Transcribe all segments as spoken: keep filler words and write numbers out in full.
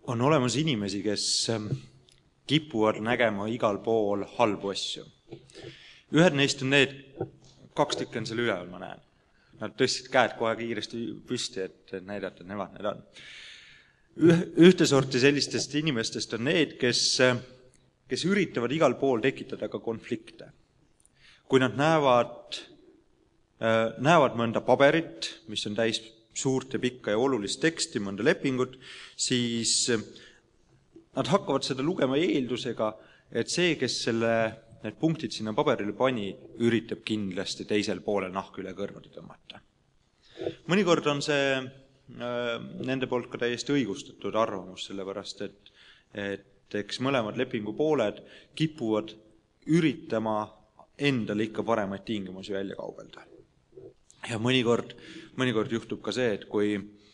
on olemas inimesi, kes kipuvad nägema igal pool halbu asju. Ühed neist on need, kaks tükki on seal üleval, ma näen. Nad tõstsid käed kohe kiiresti püsti, et näidata, et nemad need on. Ühte sorti sellistest inimestest on need, kes, kes üritavad igal pool tekitada ka konflikte. Kui nad näevad, näevad mõnda paberit, mis on täis suurt ja pikka ja olulist teksti, mõnda lepingut, siis nad hakkavad seda lugema eeldusega, et see, kes selle, need punktid sinna paberile pani, üritab kindlasti teisel poolel nahku üle kõrvade tõmmata. Mõnikord on see nende poolt ka täiesti õigustatud arvamus, sellepärast, et, et eks mõlemad lepingu pooled kipuvad üritama endale ikka paremaid tingimusi välja kaubelda. Ja mõnikord, mõnikord juhtub ka see, et kui,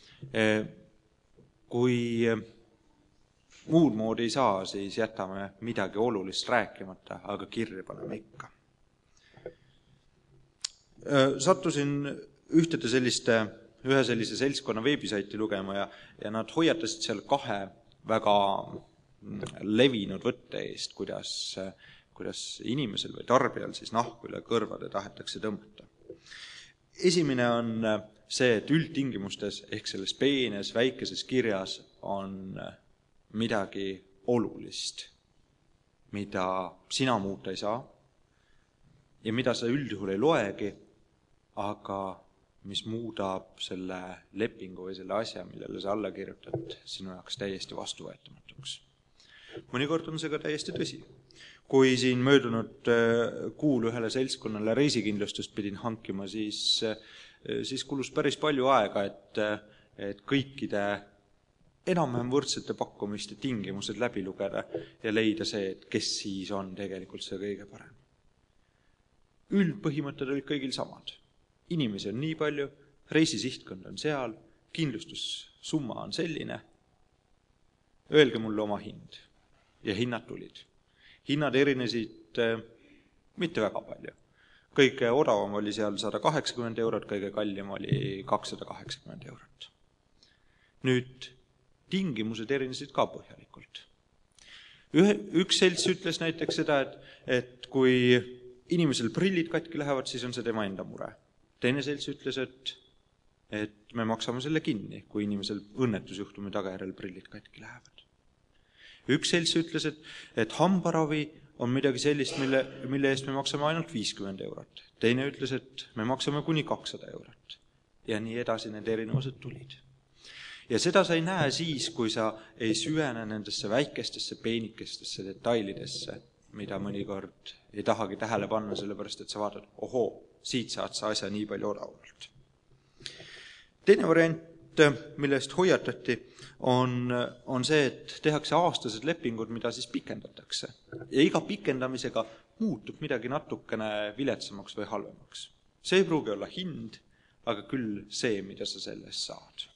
kui muud moodi ei saa, siis jätame midagi olulist rääkimata, aga kirja paneme ikka. Sattusin ühtede selliste ühe sellise seltskonna veebisaiti lugema ja, ja nad hoiatasid seal kahe väga levinud võtte eest, kuidas, kuidas inimesel või tarbijal siis nahku üle kõrvade tahetakse tõmmata. Esimene on see, et üldtingimustes ehk selles peenes, väikeses kirjas on midagi olulist, mida sina muuta ei saa ja mida sa üldjuhul ei loegi, aga mis muudab selle lepingu või selle asja, millele sa alla kirjutad, sinu jaoks täiesti vastuvõetamatuks. Mõnikord on see ka täiesti tõsi. Kui siin möödunud kuul ühele seltskonnale reisikindlustust pidin hankima, siis, siis kulus päris palju aega, et, et kõikide enam-vähem võrdsete pakkumiste tingimused läbi lugeda ja leida see, et kes siis on tegelikult see kõige parem. Üldpõhimõtted olid kõigil samad. Inimesi on nii palju, reisisihtkond on seal, kindlustussumma on selline. Öelge mulle oma hind. Ja hinnad tulid. Hinnad erinesid eh, mitte väga palju. Kõige odavam oli seal sada kaheksakümmend eurot, kõige kallim oli kakssada kaheksakümmend eurot. Nüüd tingimused erinesid ka põhjalikult. Ühe, üks selts ütles näiteks seda, et, et kui inimesel prillid katki lähevad, siis on see tema enda mure. Teine selts ütles, et, et me maksame selle kinni, kui inimesel õnnetusjuhtumi tagajärjel prillid katki lähevad. Üks selts ütles, et, et hambaravi on midagi sellist, mille, mille eest me maksame ainult viiskümmend eurot. Teine ütles, et me maksame kuni kakssada eurot. Ja nii edasi need erinevused tulid. Ja seda sa ei näe siis, kui sa ei süvene nendesse väikestesse, peenikestesse detailidesse, mida mõnikord ei tahagi tähele panna, sellepärast, et sa vaatad, ohoo, siit saad sa asja nii palju odavalt. Teine variant, millest hoiatati, on, on see, et tehakse aastased lepingud, mida siis pikendatakse. Ja iga pikendamisega muutub midagi natukene viletsamaks või halvemaks. See ei pruugi olla hind, aga küll see, mida sa sellest saad.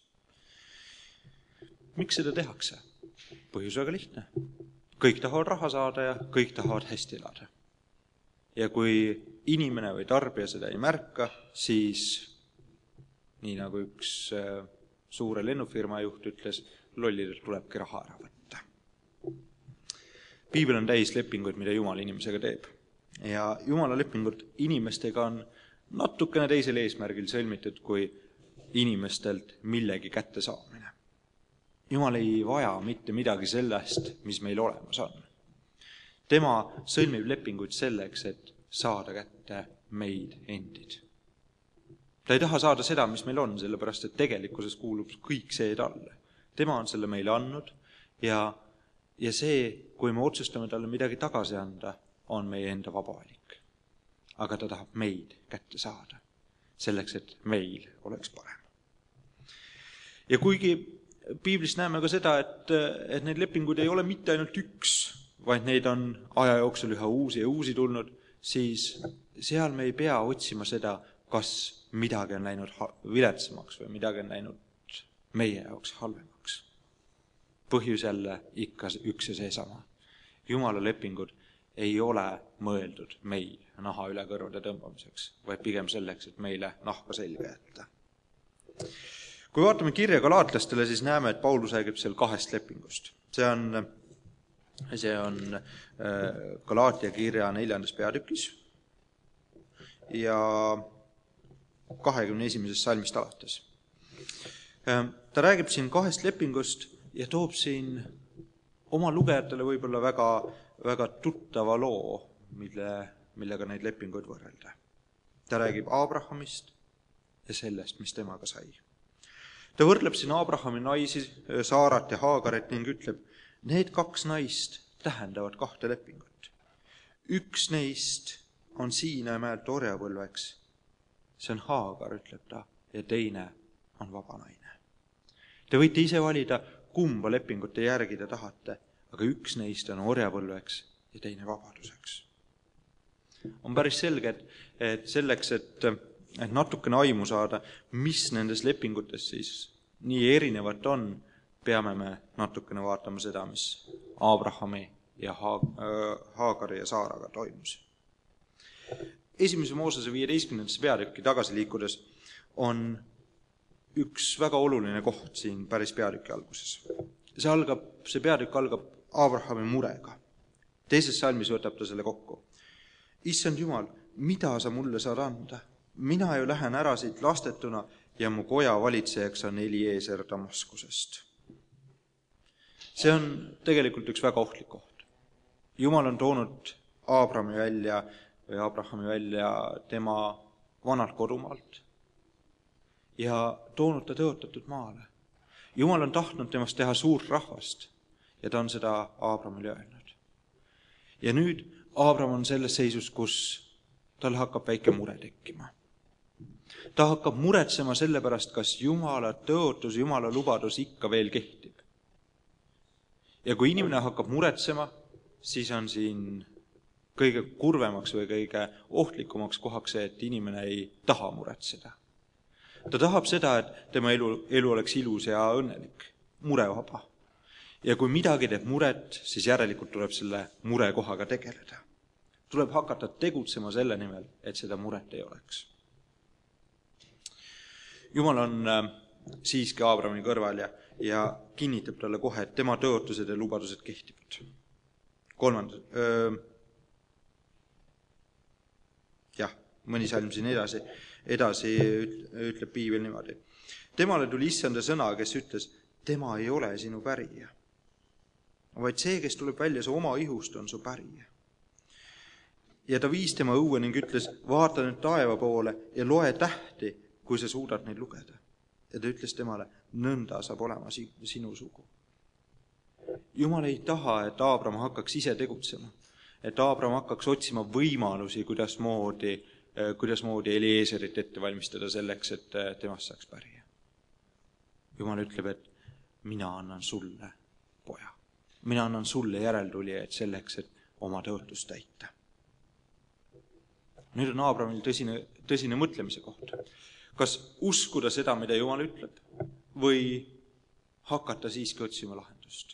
Miks seda tehakse? Põhjus väga lihtne. Kõik tahavad raha saada ja kõik tahavad hästi elada. Ja kui inimene või tarbija seda ei märka, siis nii nagu üks suure lennufirma juht ütles, lollidelt tulebki raha ära võtta. Piibel on täis lepinguid, mida Jumal inimesega teeb. Ja Jumala lepingud inimestega on natukene teisel eesmärgil sõlmitud kui inimestelt millegi kätte saamine. Jumal ei vaja mitte midagi sellest, mis meil olemas on. Tema sõlmib lepinguid selleks, et saada kätte meid endid. Ta ei taha saada seda, mis meil on, sellepärast, et tegelikkuses kuulub kõik see talle. Tema on selle meile andnud ja, ja see, kui me otsustame talle midagi tagasi anda, on meie enda vaba valik. Aga ta tahab meid kätte saada, selleks, et meil oleks parem. Ja kuigi Piiblist näeme ka seda, et, et need lepingud ei ole mitte ainult üks, vaid neid on aja jooksul üha uusi ja uusi tulnud, siis seal me ei pea otsima seda, kas midagi on läinud viletsamaks või midagi on läinud meie jaoks halvemaks. Põhjus jälle ikka üks ja seesama. Jumala lepingud ei ole mõeldud meil naha üle kõrvade tõmbamiseks, vaid pigem selleks, et meile nahka selga jätta. Kui vaatame kirja galaatlastele, siis näeme, et Paulus räägib seal kahest lepingust. See on, see on Galaatia kirja neljandas peatükis ja kahekümne esimesest salmist alates. Ta räägib siin kahest lepingust ja toob siin oma lugejatele võib-olla väga, väga tuttava loo, mille, millega neid lepinguid võrrelda. Ta räägib Abrahamist ja sellest, mis temaga sai. Ta võrdleb siin Abrahami naisi, Saarat ja Haagaret ning ütleb, need kaks naist tähendavad kahte lepingut. Üks neist on Siinai mäelt orjapõlveks. See on Haagar, ütleb ta, ja teine on vaba naine. Te võite ise valida, kumba lepingut te järgida tahate, aga üks neist on orjapõlveks ja teine vabaduseks. On päris selge, et, et selleks, et, et natukene aimu saada, mis nendes lepingutes siis nii erinevat on, peame me natukene vaatama seda, mis Abrahami ja Haagari ja Saaraga toimus. Esimese Moosese viieteistkümnendasse peatükki tagasi liikudes on üks väga oluline koht siin päris peatüki alguses. See, algab, see peatükk algab Abrahami murega. Teises salmis võtab ta selle kokku. Issand Jumal, mida sa mulle saad anda? Mina ju lähen ära siit lastetuna ja mu koja valitsejaks on Eliezer Damaskusest. See on tegelikult üks väga ohtlik koht. Jumal on toonud Abrahami välja, või Abrahami välja tema vanalt kodumaalt ja toonud ta tõotatud maale. Jumal on tahtnud temast teha suurt rahvast ja ta on seda Abrahamile öelnud. Ja nüüd Abraham on selles seisus, kus tal hakkab väike mure tekkima. Ta hakkab muretsema selle pärast, kas Jumala tõotus, Jumala lubadus ikka veel kehtib. Ja kui inimene hakkab muretsema, siis on siin kõige kurvemaks või kõige ohtlikumaks kohaks see, et inimene ei taha muretseda. Ta tahab seda, et tema elu, elu oleks ilus ja õnnelik, murevaba. Ja kui midagi teeb muret, siis järelikult tuleb selle murekohaga tegeleda. Tuleb hakata tegutsema selle nimel, et seda muret ei oleks. Jumal on siiski Abrahami kõrval ja, ja kinnitab talle kohe, et tema tõotused ja lubadused kehtivad. Kolmandad. Öö, jah, mõni salm siin edasi, edasi ütleb piibel niimoodi. Temale tuli issanda sõna, kes ütles, tema ei ole sinu pärija, vaid see, kes tuleb välja su oma ihust, on su pärija. Ja ta viis tema õue ning ütles, vaata nüüd taeva poole ja loe tähti, kui sa suudad neid lugeda. Ja ta ütles temale, nõnda saab olema sinu sugu. Jumal ei taha, et Abraham hakkaks ise tegutsema, et Abraham hakkaks otsima võimalusi, kuidas moodi, kuidas moodi Eliezerit ette valmistada selleks, et temast saaks pärija. Jumal ütleb, et mina annan sulle, poja. Mina annan sulle järeltulijaid selleks, et oma tõotust täita. Nüüd on Abrahamil tõsine, tõsine mõtlemise koht. Kas uskuda seda, mida Jumal ütleb, või hakata siiski otsima lahendust?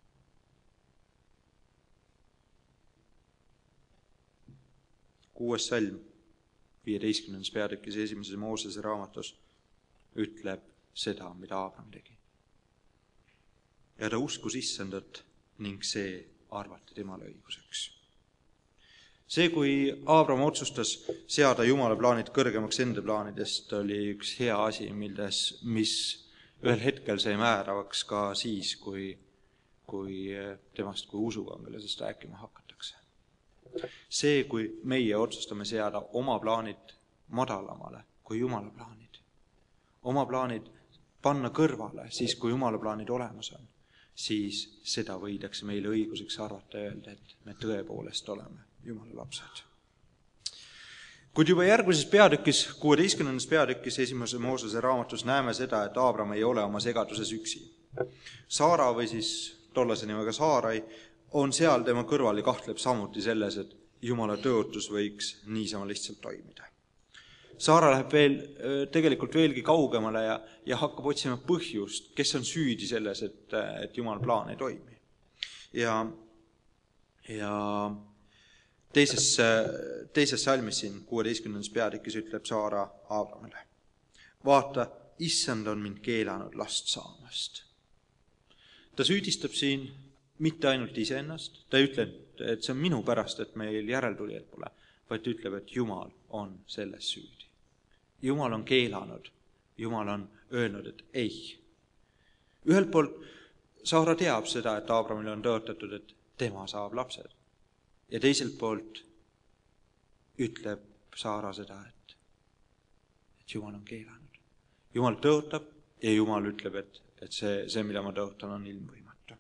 Kuues salm, viieteistkümnendas peatükis esimeses Moosese raamatus ütleb seda, mida Abraham tegi. Ja ta uskus issandat ning see arvati temale õiguseks. See, kui Abraham otsustas seada Jumala plaanid kõrgemaks enda plaanidest, oli üks hea asi, milles, mis ühel hetkel sai määravaks ka siis, kui, kui temast kui usukangelasest rääkima hakatakse. See, kui meie otsustame seada oma plaanid madalamale kui Jumala plaanid, oma plaanid panna kõrvale siis, kui Jumala plaanid olemas on, siis seda võidakse meile õiguseks arvata ja öelda, et me tõepoolest oleme Jumala lapsed. Kuid juba järgmises peatükis, kuueteistkümnendas peatükis esimese Moosese raamatus näeme seda, et Abraham ei ole oma segaduses üksi. Saara või siis tollase nimega Saarai on seal tema kõrval ja kahtleb samuti selles, et Jumala tõotus võiks niisama lihtsalt toimida. Saara läheb veel, tegelikult veelgi kaugemale ja, ja hakkab otsima põhjust, kes on süüdi selles, et, et Jumala plaan ei toimi. Ja, ja teises, teises salmis siin kuueteistkümnendas peatükis ütleb Saara Abrahamile. Vaata, issand on mind keelanud last saamast. Ta süüdistab siin mitte ainult iseennast, ta ei ütle, et see on minu pärast, et meil järeltulijad pole, vaid ta ütleb, et Jumal on selles süüdi. Jumal on keelanud, Jumal on öelnud, et ei. Ühelt poolt Saara teab seda, et Aabramile on tõotatud, et tema saab lapsed. Ja teiselt poolt ütleb Saara seda, et, et Jumal on keelanud. Jumal tõotab ja Jumal ütleb, et, et see, see, mida ma tõotan, on ilmvõimatu.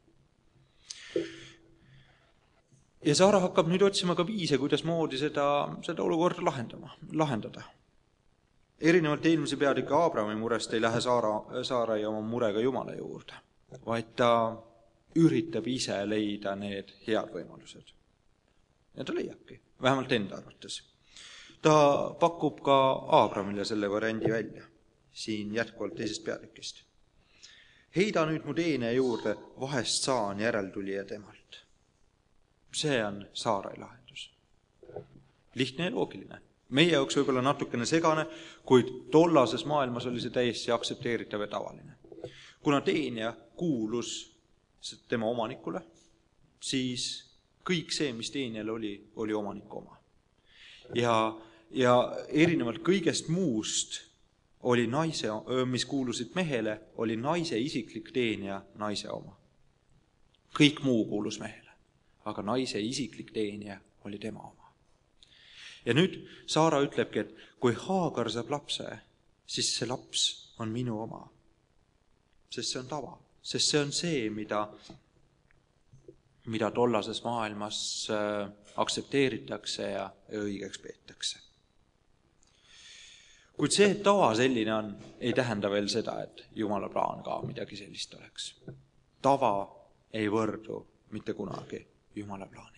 Ja Saara hakkab nüüd otsima ka viise, kuidas moodi seda, seda olukorda lahendama, lahendada. Erinevalt eelmise peatüki Aabrami murest ei lähe Saara, Saara ja oma murega Jumala juurde, vaid ta üritab ise leida need head võimalused. Ja ta leiabki, vähemalt enda arvates. Ta pakub ka Aabramile selle variandi välja, siin jätkuvalt teisest peatükist. Heida nüüd mu teene juurde, vahest saan järeltulija temalt. See on Saarai lahendus. Lihtne ja loogiline. Meie jaoks võib-olla natukene segane, kuid tollases maailmas oli see täiesti aktsepteeritav ja tavaline. Kuna teenija kuulus tema omanikule, siis kõik see, mis teenijal oli, oli omaniku oma. Ja, ja erinevalt kõigest muust oli naise, mis kuulusid mehele, oli naise isiklik teenija naise oma. Kõik muu kuulus mehele, aga naise isiklik teenija oli tema oma. Ja nüüd Saara ütlebki, et kui Haagar saab lapse, siis see laps on minu oma. Sest see on tava, sest see on see, mida, mida tollases maailmas aktsepteeritakse ja õigeks peetakse. Kuid see, et tava selline on, ei tähenda veel seda, et Jumala plaan ka midagi sellist oleks. Tava ei võrdu mitte kunagi Jumala plaaniga.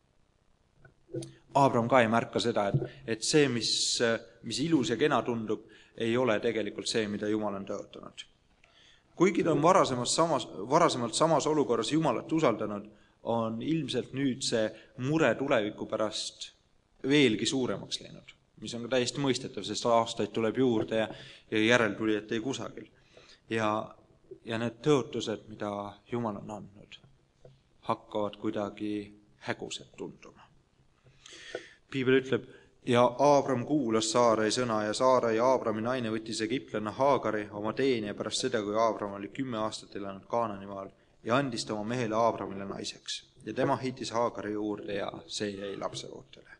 Aabram ka ei märka seda, et, et see, mis, mis ilus ja kena tundub, ei ole tegelikult see, mida Jumal on tõotanud. Kuigi ta on varasemalt samas, varasemalt samas olukorras Jumalat usaldanud, on ilmselt nüüd see mure tuleviku pärast veelgi suuremaks läinud, mis on ka täiesti mõistetav, sest aastaid tuleb juurde ja, ja järeltulijat ei kusagil. Ja, ja need tõotused, mida Jumal on andnud, hakkavad kuidagi hägused tunduma. Piibel ütleb, ja Aabram kuulas Saarai sõna ja Saara ja Aabrami naine võttis egiptlane Haagari oma teenija pärast seda, kui Aabram oli kümme aastat elanud Kaananimaal ja andis ta oma mehele Aabramile naiseks. Ja tema hiitis Haagari juurde ja see jäi lapseootele.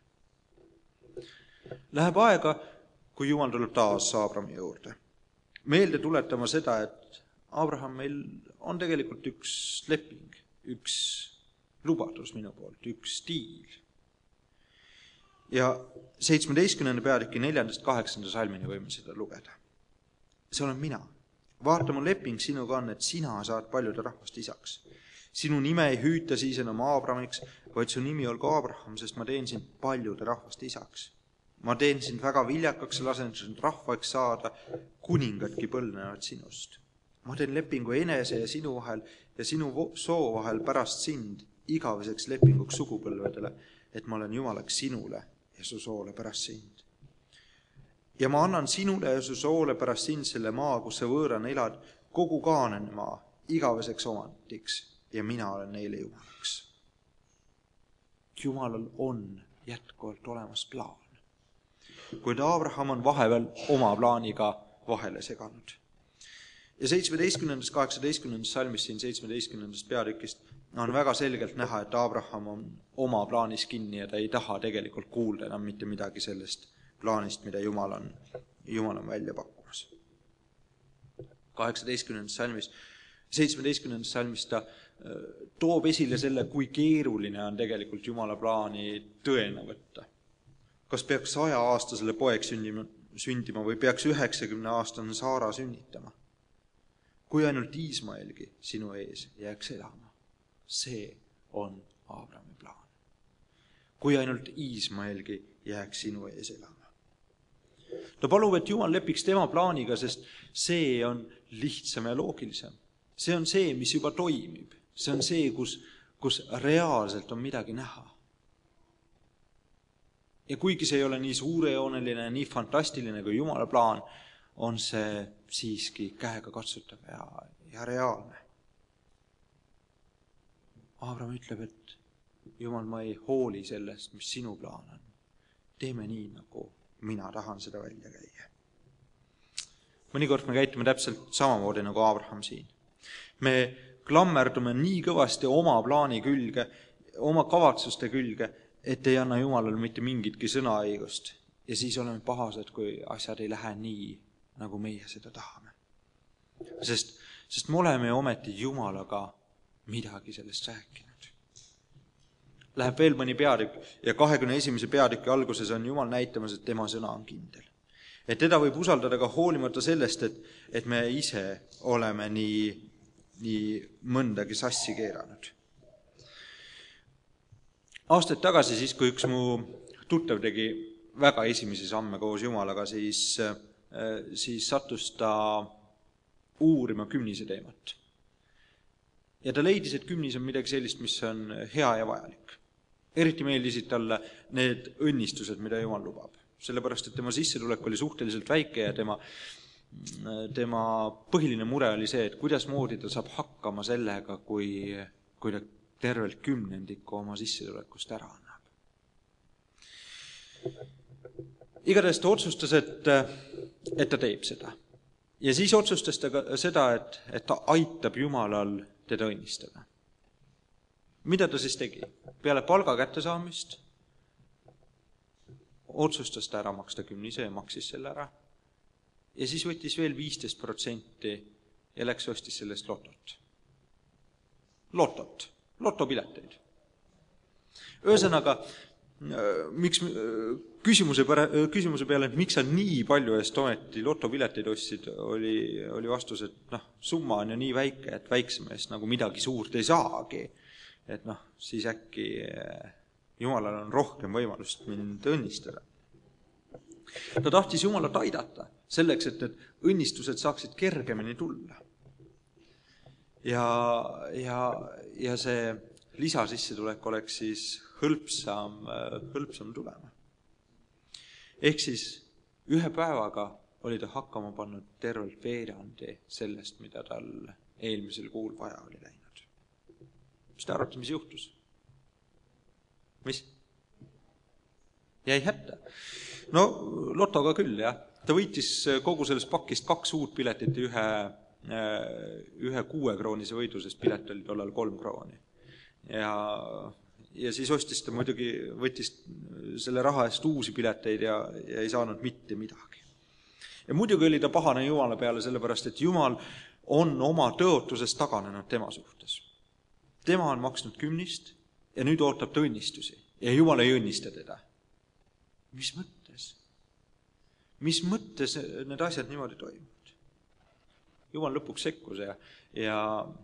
Läheb aega, kui Jumal tuleb taas Aabrami juurde. Meelde tuletama seda, et Abraham meil on tegelikult üks leping, üks lubadus minu poolt, üks stiil. Ja seitsmeteistkümnenda peatüki neljandast kaheksanda salmini võime seda lugeda. See olen mina. Vaata mu leping sinuga on, et sina saad paljude rahvast isaks. Sinu nime ei hüüta siis enam Aabramiks, vaid su nimi olgu Abraham, sest ma teen sind paljude rahvast isaks. Ma teen sind väga viljakaks ja lasen sind rahvaks saada, kuningadki põlnevad sinust. Ma teen lepingu enese ja sinu vahel ja sinu soo vahel pärast sind igaveseks lepinguks sugupõlvedele, et ma olen Jumalaks sinule ja su soole pärast sind. Ja ma annan sinule ja su soole pärast sind selle maa, kus sa võõrana elad, kogu Kaanani maa, igaveseks omandiks, ja mina olen neile Jumalaks. Jumalal on jätkuvalt olemas plaan. Kuid Abraham on vahepeal oma plaaniga vahele seganud. Ja seitsmeteistkümnendast kaheksateistkümnendast salmist siin seitsmeteistkümnendast peatükist on väga selgelt näha, et Abraham on oma plaanis kinni ja ta ei taha tegelikult kuulda enam mitte midagi sellest plaanist, mida Jumal on, Jumal on välja pakkumas. kaheksateistkümnendast salmist, seitsmeteistkümnendast salmist ta toob esile selle, kui keeruline on tegelikult Jumala plaani tõena võtta. Kas peaks saja aastasele poeg sündima, sündima või peaks üheksakümne aastane Saara sünnitama? Kui ainult Iismaelgi sinu ees jääks elama. See on Aabrami plaan. Kui ainult Iismaelgi jääks sinu ees elama. Ta palub, et Jumal lepiks tema plaaniga, sest see on lihtsam ja loogilisem. See on see, mis juba toimib. See on see, kus, kus reaalselt on midagi näha. Ja kuigi see ei ole nii suurejooneline, nii fantastiline kui Jumala plaan, on see siiski käega katsutav ja, ja reaalne. Abraham ütleb, et Jumal, ma ei hooli sellest, mis sinu plaan on. Teeme nii, nagu mina tahan seda välja käia. Mõnikord me käitume täpselt samamoodi nagu Abraham siin. Me klammerdume nii kõvasti oma plaani külge, oma kavatsuste külge, et ei anna Jumalale mitte mingitki sõnaõigust. Ja siis oleme pahased, kui asjad ei lähe nii, nagu meie seda tahame. Sest, sest me oleme ometi Jumalaga midagi sellest rääkinud. Läheb veel mõni peatükk ja kahekümne esimese peatüki alguses on Jumal näitamas, et tema sõna on kindel. Et teda võib usaldada ka hoolimata sellest, et, et me ise oleme nii, nii mõndagi sassi keeranud. Aastaid tagasi, siis kui üks mu tuttav tegi väga esimesi samme koos Jumalaga, siis, siis sattus ta uurima kümnise teemat. Ja ta leidis, et kümnis on midagi sellist, mis on hea ja vajalik. Eriti meeldisid talle need õnnistused, mida Jumal lubab. Sellepärast, et tema sissetulek oli suhteliselt väike ja tema, tema põhiline mure oli see, et kuidas moodi ta saab hakkama sellega, kui, kui ta tervelt kümnendikku oma sissetulekust ära annab. Igatahes ta otsustas, et, et ta teeb seda. Ja siis otsustas ta ka seda, et, et ta aitab Jumalal teda õnnistada. Mida ta siis tegi? Peale palga kätte saamist otsustas ta ära maksta kümnise ja maksis selle ära. Ja siis võttis veel viisteist protsenti ja läks ostis sellest lotot. Lotot, lotopileteid. Ühesõnaga, miks, küsimuse, küsimuse peale, et miks sa nii palju eest ometi lotopileteid ostsid, oli, oli vastus, et noh, summa on ju nii väike, et väiksema eest nagu midagi suurt ei saagi. Et noh, siis äkki Jumalal on rohkem võimalust mind õnnistada. Ta tahtis Jumalat aidata selleks, et, et õnnistused saaksid kergemini tulla. Ja, ja, ja see lisasissetulek oleks siis hõlpsam, hõlpsam tulema. Ehk siis ühe päevaga oli ta hakkama pannud tervelt veerandi sellest, mida tal eelmisel kuul vaja oli läinud. Mis te arvate, mis juhtus? Mis? Jäi hätta. No lotoga küll, jah. Ta võitis kogu sellest pakist kaks uut piletit ja ühe, ühe kuue kroonise võidu, sest pilet oli tollal kolm krooni. Ja, ja siis ostis ta muidugi, võttis selle raha eest uusi pileteid ja, ja ei saanud mitte midagi. Ja muidugi oli ta pahane Jumala peale, sellepärast, et Jumal on oma tõotusest taganenud tema suhtes. Tema on maksnud kümnist ja nüüd ootab ta õnnistusi ja Jumal ei õnnista teda. Mis mõttes? Mis mõttes need asjad niimoodi toimuvad? Jumal lõpuks sekkus ja, ja,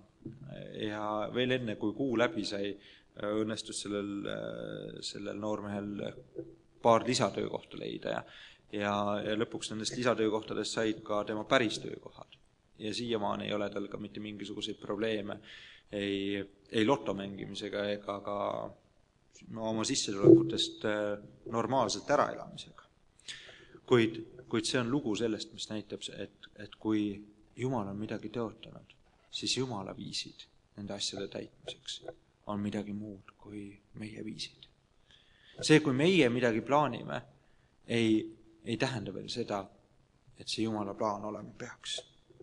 ja veel enne, kui kuu läbi sai, õnnestus sellel, sellel noormehel paar lisatöökohta leida ja, ja, ja lõpuks nendest lisatöökohtadest said ka tema päris töökohad. Ja siiamaani ei ole tal ka mitte mingisuguseid probleeme ei, ei loto mängimisega ega ka no, oma sissetulekutest normaalselt äraelamisega. Kuid, kuid see on lugu sellest, mis näitab, et, et kui Jumal on midagi tõotanud, siis Jumala viisid nende asjade täitmiseks on midagi muud kui meie viisid. See, kui meie midagi plaanime, ei, ei tähenda veel seda, et see Jumala plaan olema peaks.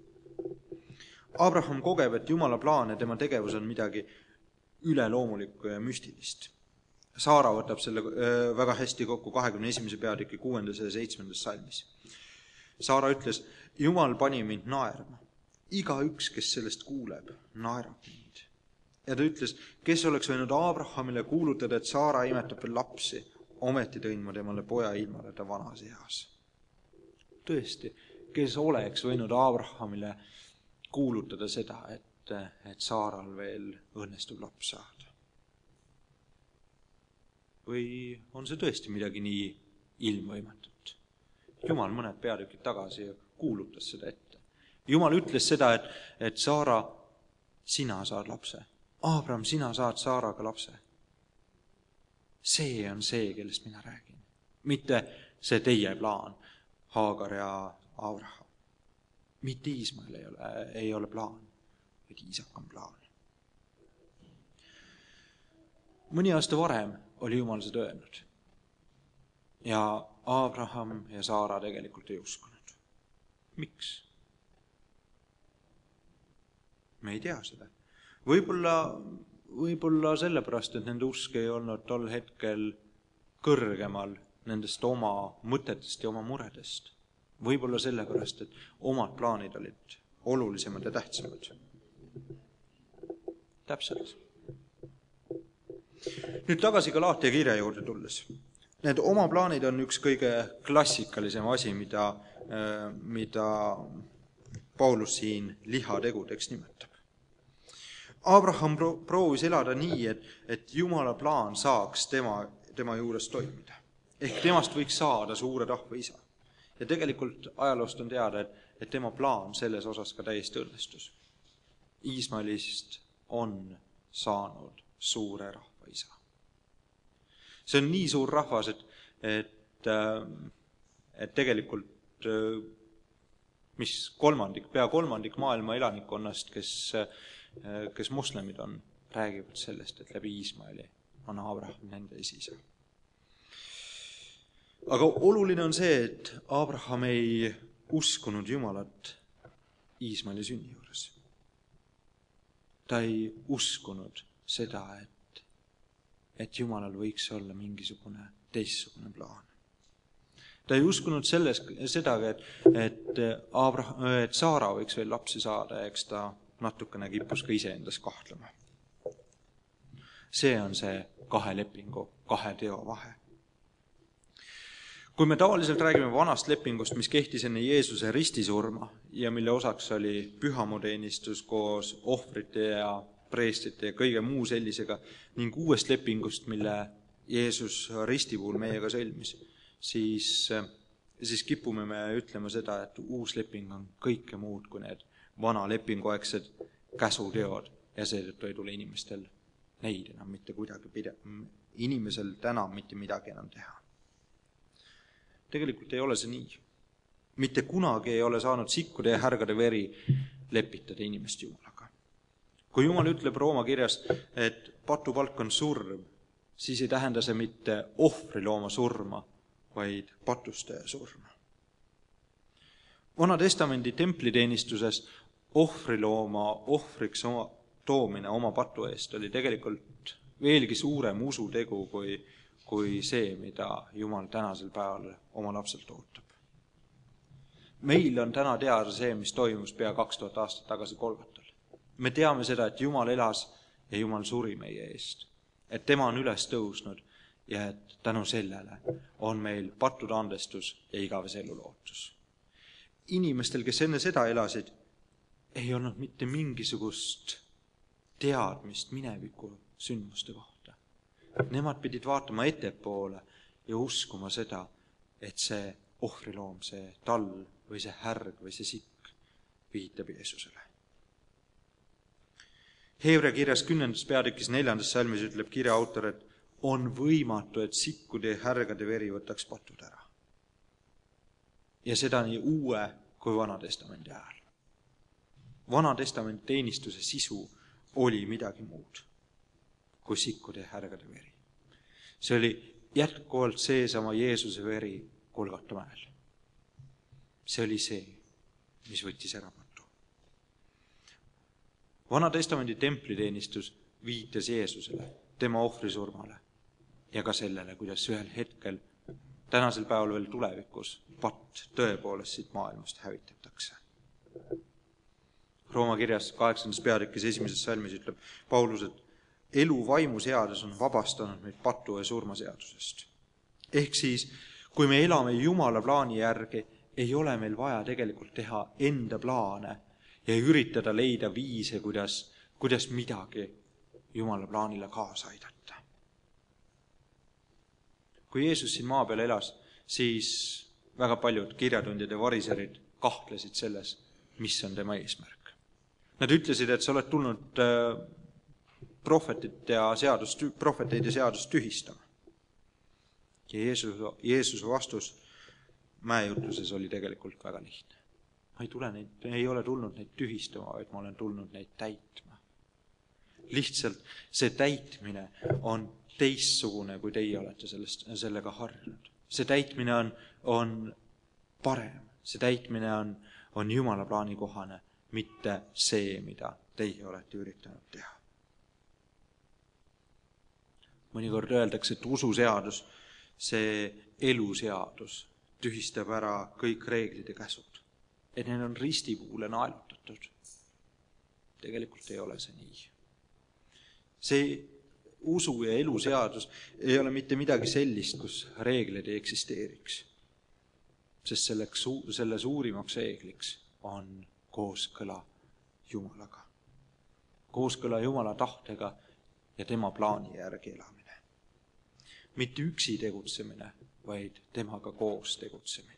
Abraham kogeb, et Jumala plaan ja tema tegevus on midagi üleloomulikku ja müstilist. Saara võtab selle väga hästi kokku kahekümne esimese peatüki kuuendas ja seitsmendas salmis. Saara ütles, Jumal pani mind naerma. Iga üks, kes sellest kuuleb, naerab mind. Ja ta ütles, kes oleks võinud Abrahamile kuulutada, et Saara imetab veel lapsi, ometi tõin ma temale poja ilmale ta vanas eas. Tõesti, kes oleks võinud Abrahamile kuulutada seda, et, et Saaral veel õnnestub laps saada. Või on see tõesti midagi nii ilmvõimatut? Jumal mõned peatükid tagasi kuulutas seda ette. Jumal ütles seda, et, et Saara, sina saad lapse. Abraham, sina saad Saaraga lapse. See on see, kellest mina räägin. Mitte see teie plaan, Haagar ja Abraham. mitte Iismael ei ole, ei ole plaan, vaid Iisak on plaan. Mõni aasta varem oli Jumal seda öelnud. Ja Abraham ja Saara tegelikult ei uskunud. Miks? Me ei tea seda. Võib-olla, võib-olla sellepärast, et nende usk ei olnud tol hetkel kõrgemal nendest oma mõtetest ja oma muredest. Võib-olla sellepärast, et omad plaanid olid olulisemad ja tähtsamad. Täpselt. Nüüd tagasi Galaatia kirja juurde tulles. Need oma plaanid on üks kõige klassikalisem asi, mida, mida Paulus siin lihategudeks nimetab. Abraham proovis elada nii, et, et Jumala plaan saaks tema, tema juures toimida. Ehk temast võiks saada suure rahva isa. Ja tegelikult ajaloost on teada, et, et tema plaan selles osas ka täiesti õnnestus. Iismaelist on saanud suure rahva isa. See on nii suur rahvas, et, et, et tegelikult mis kolmandik, pea kolmandik maailma elanikkonnast, kes, kes moslemid on, räägivad sellest, et läbi Iismaeli on Abraham nende esisa. Aga oluline on see, et Abraham ei uskunud Jumalat Iismaeli sünni juures. Ta ei uskunud seda, et et Jumalal võiks olla mingisugune teistsugune plaan. Ta ei uskunud selles, seda, et, et, Abraham, et Saara võiks veel lapsi saada, eks ta natukene kippus ka ise endas kahtlema. See on see kahe lepingu, kahe teo vahe. Kui me tavaliselt räägime vanast lepingust, mis kehtis enne Jeesuse ristisurma ja mille osaks oli pühamuteenistus koos ohvrite ja preestrite ja kõige muu sellisega ning uuest lepingust, mille Jeesus risti puhul meiega sõlmis, siis, siis kipume me ütlema seda, et uus leping on kõike muud kui need vana lepinguaegsed käsuteod ja seetõttu ei tule inimestel neid enam mitte kuidagi pide, inimesel täna mitte midagi enam teha. Tegelikult ei ole see nii. Mitte kunagi ei ole saanud sikkude ja härgade veri lepitada inimest Jumalaga. Kui Jumal ütleb Rooma kirjas, et patupalk on surm, siis ei tähenda see mitte ohvrilooma surma, vaid patustaja surma. Vana testamendi templiteenistuses ohvrilooma ohvriks oma toomine oma patu eest oli tegelikult veelgi suurem usutegu kui, kui see, mida Jumal tänasel päeval oma lapselt ootab. Meil on täna teada see, mis toimus pea kaks tuhat aastat tagasi Golgatal. Me teame seda, et Jumal elas ja Jumal suri meie eest. Et tema on üles tõusnud ja et tänu sellele on meil pattude andestus ja igavese elu lootus. Inimestel, kes enne seda elasid, ei olnud mitte mingisugust teadmist mineviku sündmuste kohta. Nemad pidid vaatama ettepoole ja uskuma seda, et see ohvriloom, see talv või see härg või see sikk viitab Jeesusele. Heevre kirjas kümnendas peatükis neljandas salmis ütleb kirja autor, et on võimatu, et sikkude ja härgade veri võtaks patud ära. Ja seda nii uue kui vana testamendi ajal. Vana testamendi teenistuse sisu oli midagi muud kui sikkude ja härgade veri. See oli jätkuvalt seesama Jeesuse veri Golgata mäel. See oli see, mis võttis ära patu. Vana testamendi templiteenistus viitas Jeesusele, tema ohvrisurmale ja ka sellele, kuidas ühel hetkel, tänasel päeval veel tulevikus, patt tõepoolest siit maailmast hävitatakse. Rooma kirjas kaheksandas peatükis esimeses salmis ütleb Paulus, et elu vaimuseadus on vabastanud meid patu ja surmaseadusest. Ehk siis, kui me elame Jumala plaani järgi, ei ole meil vaja tegelikult teha enda plaane ja üritada leida viise, kuidas, kuidas midagi Jumala plaanile kaasa aidata. Kui Jeesus siin maa peal elas, siis väga paljud kirjatundjad ja variserid kahtlesid selles, mis on tema eesmärk. Nad ütlesid, et sa oled tulnud prohvetit ja seadust, prohveteid ja seadust tühistama. Ja Jeesus, Jeesuse vastus mäejutluses oli tegelikult väga lihtne. ma ei tule neid, ei ole tulnud neid tühistama, vaid ma olen tulnud neid täitma. Lihtsalt see täitmine on teistsugune, kui teie olete sellest, sellega harjunud. See täitmine on, on parem. See täitmine on, on Jumala plaani kohane, mitte see, mida teie olete üritanud teha. Mõnikord öeldakse, et ususeadus, see eluseadus tühistab ära kõik reeglid ja käsud. Et need on ristipuule naelutatud. Tegelikult ei ole see nii. See usu ja eluseadus ei ole mitte midagi sellist, kus reeglid ei eksisteeriks. Sest selleks, selle suurimaks reegliks on kooskõla Jumalaga. Kooskõla Jumala tahtega ja tema plaani järgi elamine. Mitte üksi tegutsemine, vaid temaga koos tegutsemine.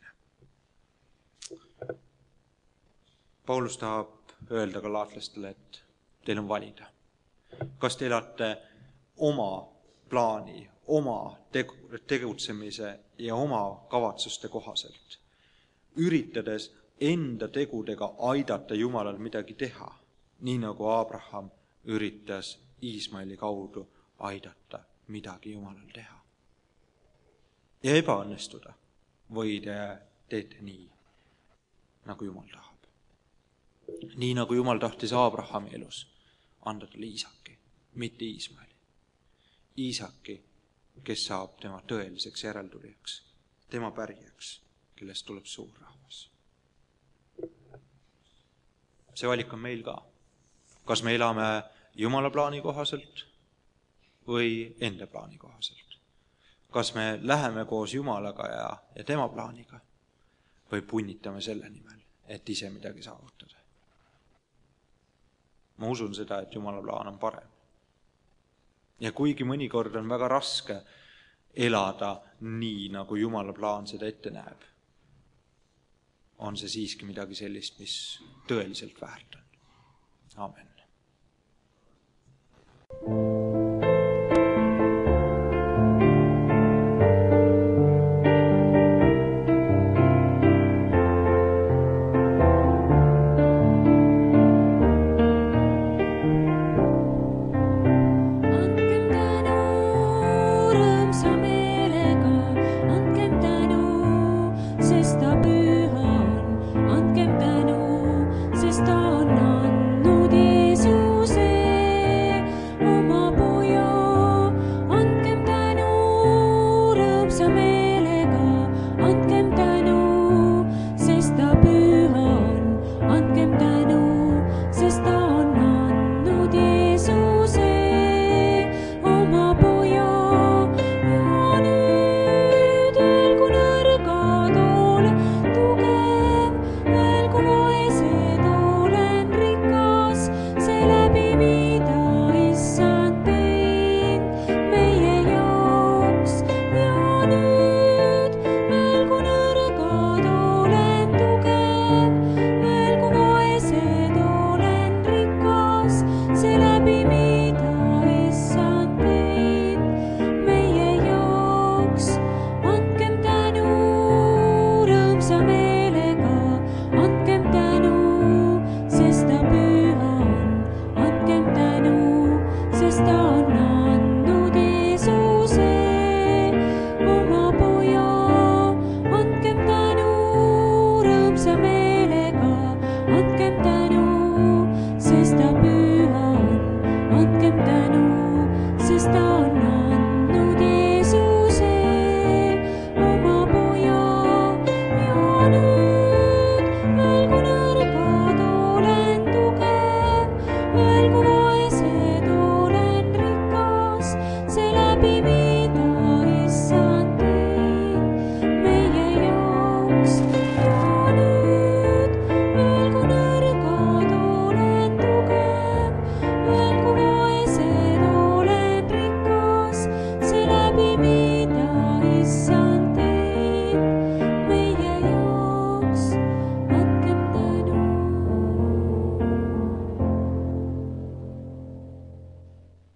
Paulus tahab öelda galaatlastele, et teil on valida. Kas te elate oma plaani, oma tegutsemise ja oma kavatsuste kohaselt, üritades enda tegudega aidata Jumalal midagi teha, nii nagu Abraham üritas Iismaeli kaudu aidata midagi Jumalal teha. Ja ebaõnnestuda või te teete nii, nagu Jumal tahab. Nii nagu Jumal tahtis Abrahami elus anda talle Iisaki, mitte Iismaeli. Iisaki, kes saab tema tõeliseks järeltulijaks, tema pärijaks, kellest tuleb suur rahvas. See valik on meil ka. Kas me elame Jumala plaani kohaselt või enda plaani kohaselt? Kas me läheme koos Jumalaga ja, ja tema plaaniga või punnitame selle nimel, et ise midagi saavutada? Ma usun seda, et Jumala plaan on parem. Ja kuigi mõnikord on väga raske elada nii, nagu Jumala plaan seda ette näeb, on see siiski midagi sellist, mis tõeliselt väärt on. Amen.